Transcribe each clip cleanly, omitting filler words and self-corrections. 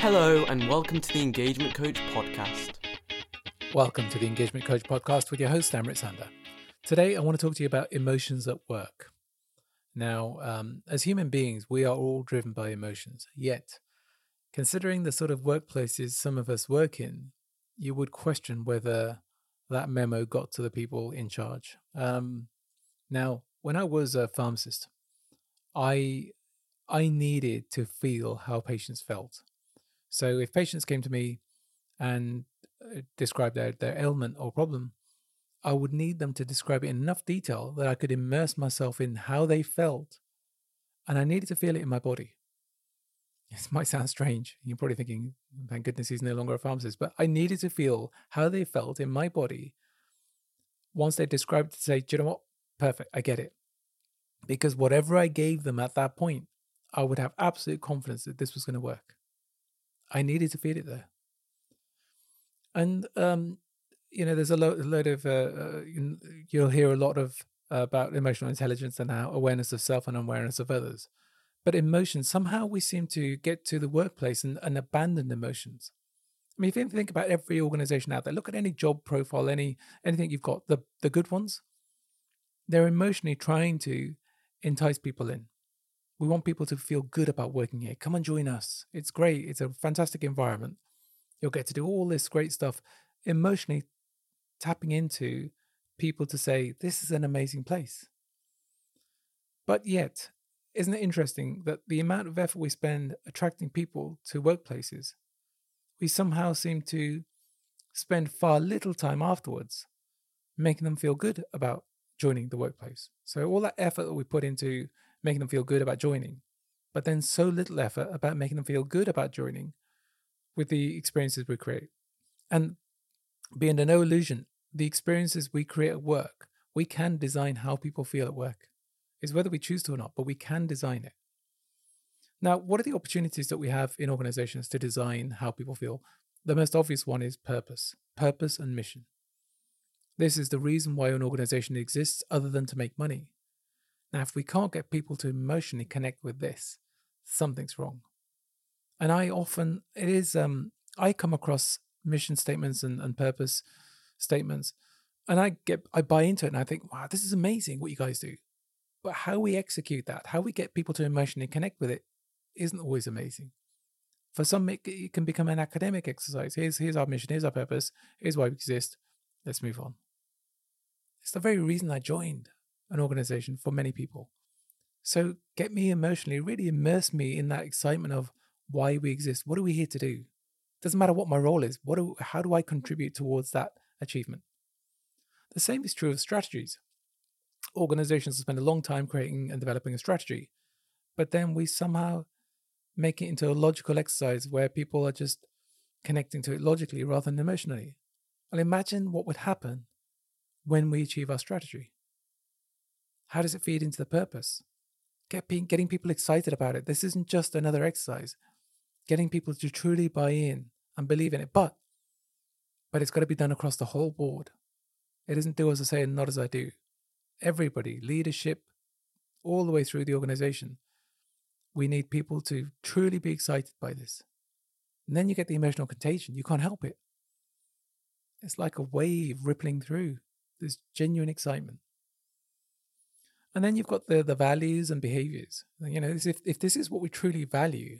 Hello and welcome to the Engagement Coach podcast. Welcome to the Engagement Coach podcast with your host, Amrit Sander. Today, I want to talk to you about emotions at work. Now, as human beings, we are all driven by emotions. Yet, considering the sort of workplaces some of us work in, you would question whether that memo got to the people in charge. Now, when I was a pharmacist, I needed to feel how patients felt. So if patients came to me and described their ailment or problem, I would need them to describe it in enough detail that I could immerse myself in how they felt, and I needed to feel it in my body. This might sound strange. You're probably thinking, thank goodness he's no longer a pharmacist, but I needed to feel how they felt in my body. Once they described it, to say, do you know what? Perfect, I get it. Because whatever I gave them at that point, I would have absolute confidence that this was going to work. I needed to feel it there. And, there's a load of, you'll hear a lot of about emotional intelligence and how awareness of self and awareness of others. But emotions, somehow we seem to get to the workplace and abandon emotions. I mean, if you think about every organization out there, look at any job profile, anything you've got, the good ones, they're emotionally trying to entice people in. We want people to feel good about working here. Come and join us. It's great. It's a fantastic environment. You'll get to do all this great stuff, emotionally tapping into people to say, this is an amazing place. But yet, isn't it interesting that the amount of effort we spend attracting people to workplaces, we somehow seem to spend far little time afterwards making them feel good about joining the workplace. So all that effort that we put into making them feel good about joining, but then so little effort about making them feel good about joining with the experiences we create. And be under no illusion, the experiences we create at work, we can design how people feel at work. It's whether we choose to or not, but we can design it. Now, what are the opportunities that we have in organizations to design how people feel? The most obvious one is purpose and mission. This is the reason why an organization exists other than to make money. Now, if we can't get people to emotionally connect with this, something's wrong. And I come across mission statements and purpose statements, and I buy into it and I think, wow, this is amazing what you guys do. But how we execute that, how we get people to emotionally connect with it, isn't always amazing. For some, it can become an academic exercise. Here's our mission, here's our purpose, here's why we exist. Let's move on. It's the very reason I joined an organization for many people. So get me emotionally, really immerse me in that excitement of why we exist. What are we here to do? Doesn't matter what my role is. How do I contribute towards that achievement? The same is true of strategies. Organizations spend a long time creating and developing a strategy, but then we somehow make it into a logical exercise where people are just connecting to it logically rather than emotionally. And imagine what would happen when we achieve our strategy. How does it feed into the purpose? Getting people excited about it. This isn't just another exercise. Getting people to truly buy in and believe in it. But it's got to be done across the whole board. It isn't do as I say and not as I do. Everybody, leadership, all the way through the organization. We need people to truly be excited by this. And then you get the emotional contagion. You can't help it. It's like a wave rippling through. There's genuine excitement. And then you've got the values and behaviors. If this is what we truly value,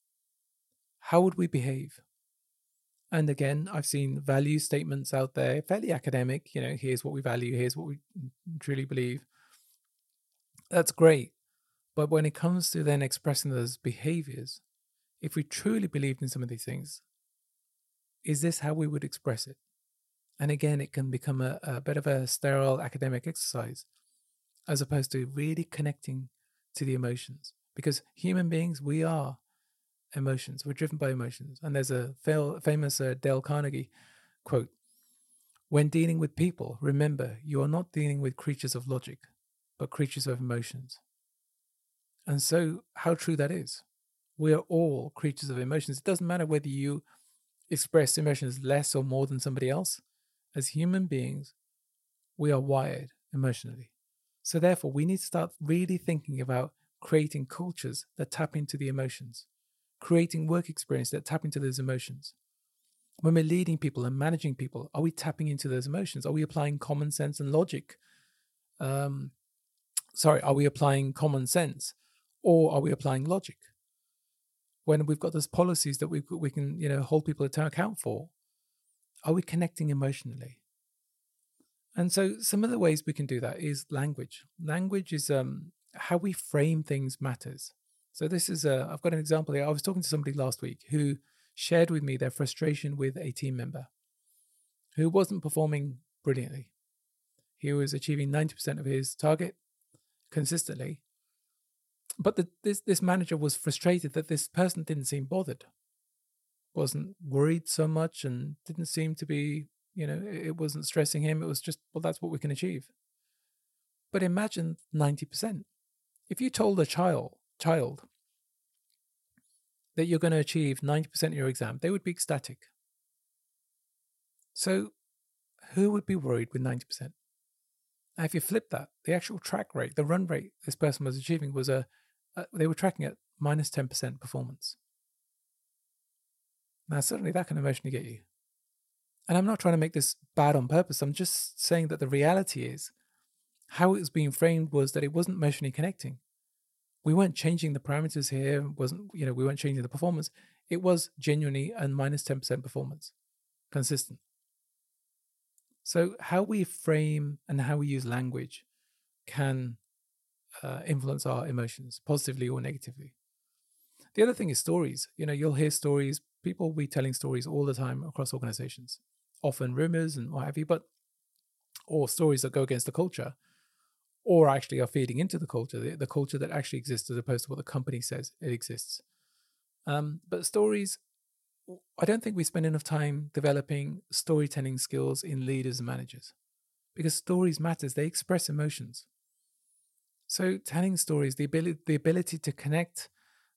how would we behave? And again, I've seen value statements out there, fairly academic. Here's what we value, here's what we truly believe. That's great. But when it comes to then expressing those behaviors, if we truly believed in some of these things, is this how we would express it? And again, it can become a bit of a sterile academic exercise, as opposed to really connecting to the emotions. Because human beings, we are emotions. We're driven by emotions. And there's a famous Dale Carnegie quote, "When dealing with people, remember, you are not dealing with creatures of logic, but creatures of emotions." And so how true that is. We are all creatures of emotions. It doesn't matter whether you express emotions less or more than somebody else. As human beings, we are wired emotionally. So therefore, we need to start really thinking about creating cultures that tap into the emotions, creating work experience that tap into those emotions? When we're leading people and managing people, are we tapping into those emotions? Are we applying common sense and logic? Are we applying common sense, or are we applying logic? When we've got those policies that we can hold people to account for, are we connecting emotionally? And so some of the ways we can do that is language. Language is how we frame things matters. So this is I've got an example here. I was talking to somebody last week who shared with me their frustration with a team member who wasn't performing brilliantly. He was achieving 90% of his target consistently. But this manager was frustrated that this person didn't seem bothered, wasn't worried so much, and didn't seem to be, it wasn't stressing him. It was just, well, that's what we can achieve. But imagine 90%. If you told a child that you're going to achieve 90% of your exam, they would be ecstatic. So who would be worried with 90%? Now, if you flip that, the actual track rate, the run rate this person was achieving was they were tracking at minus 10% performance. Now, certainly that can emotionally get you. And I'm not trying to make this bad on purpose. I'm just saying that the reality is how it was being framed was that it wasn't emotionally connecting. We weren't changing the parameters here. We weren't changing the performance. It was genuinely a minus 10% performance, consistent. So how we frame and how we use language can influence our emotions positively or negatively. The other thing is stories. You'll hear stories. People will be telling stories all the time across organizations, often rumors and what have you, or stories that go against the culture, or actually are feeding into the culture, the culture that actually exists as opposed to what the company says it exists. But stories, I don't think we spend enough time developing storytelling skills in leaders and managers, because stories matters. They express emotions. So telling stories, the ability to connect,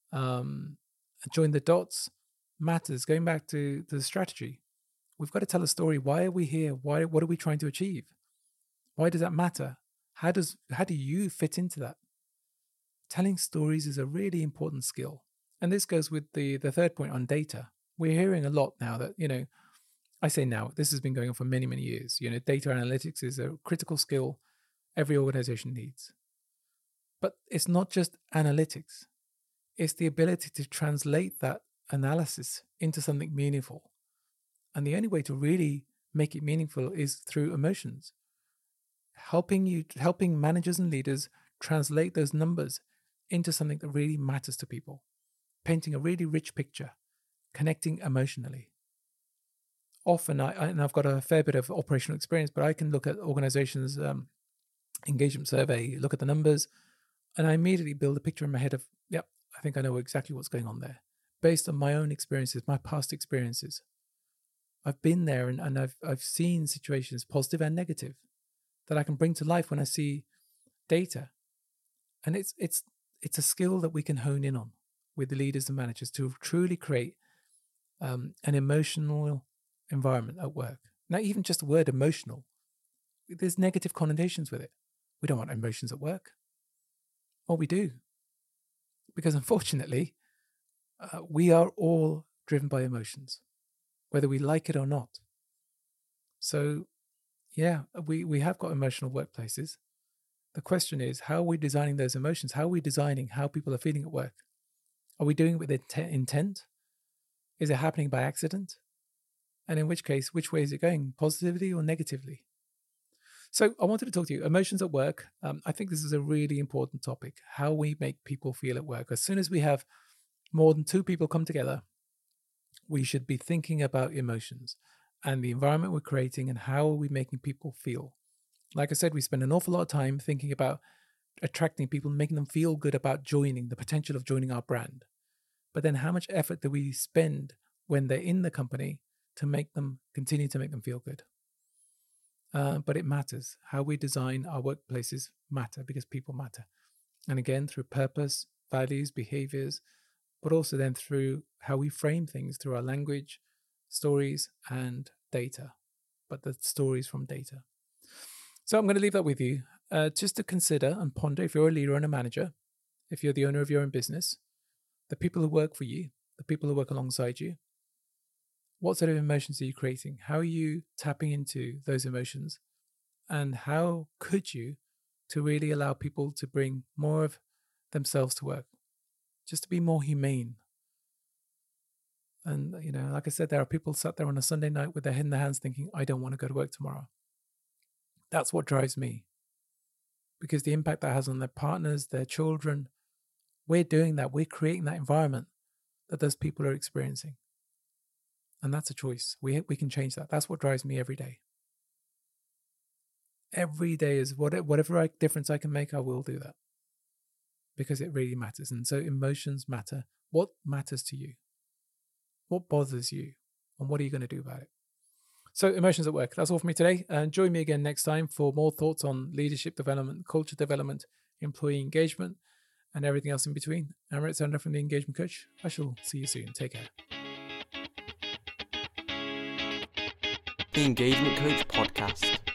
join the dots matters. Going back to the strategy, we've got to tell a story. Why are we here? What are we trying to achieve? Why does that matter? How do you fit into that? Telling stories is a really important skill. And this goes with the third point on data. We're hearing a lot now that, I say now, this has been going on for many, many years. Data analytics is a critical skill every organization needs. But it's not just analytics. It's the ability to translate that analysis into something meaningful. And the only way to really make it meaningful is through emotions. Helping managers and leaders translate those numbers into something that really matters to people, painting a really rich picture, connecting emotionally. Often, I've got a fair bit of operational experience, but I can look at organizations' engagement survey, look at the numbers, and I immediately build a picture in my head of, yep, I think I know exactly what's going on there, based on my own experiences, my past experiences. I've been there and I've seen situations, positive and negative, that I can bring to life when I see data. And it's a skill that we can hone in on with the leaders and managers to truly create an emotional environment at work. Now, even just the word emotional, there's negative connotations with it. We don't want emotions at work. Well, we do. Because unfortunately, we are all driven by emotions, whether we like it or not. So, yeah, we have got emotional workplaces. The question is, how are we designing those emotions? How are we designing how people are feeling at work? Are we doing it with intent? Is it happening by accident? And in which case, which way is it going? Positively or negatively? So I wanted to talk to you. Emotions at work. I think this is a really important topic. How we make people feel at work. As soon as we have more than two people come together, we should be thinking about emotions and the environment we're creating and how are we making people feel. Like I said, we spend an awful lot of time thinking about attracting people, making them feel good about joining, the potential of joining our brand. But then how much effort do we spend when they're in the company to continue to make them feel good? But it matters. How we design our workplaces matter because people matter. And again, through purpose, values, behaviors, but also then through how we frame things through our language, stories, and data. But the stories from data. So I'm going to leave that with you just to consider and ponder if you're a leader and a manager, if you're the owner of your own business, the people who work for you, the people who work alongside you? What sort of emotions are you creating? How are you tapping into those emotions? And how could you to really allow people to bring more of themselves to work, just to be more humane? And, like I said, there are people sat there on a Sunday night with their head in their hands thinking, I don't want to go to work tomorrow. That's what drives me. Because the impact that has on their partners, their children, we're doing that. We're creating that environment that those people are experiencing. And that's a choice. We can change that. That's what drives me every day. Every day is whatever difference I can make, I will do that. Because it really matters. And so emotions matter. What matters to you? What bothers you? And what are you going to do about it? So emotions at work. That's all for me today. And join me again next time for more thoughts on leadership development, culture development, employee engagement, and everything else in between. I'm Amrit Sandra from The Engagement Coach. I shall see you soon. Take care. The Engagement Coach Podcast.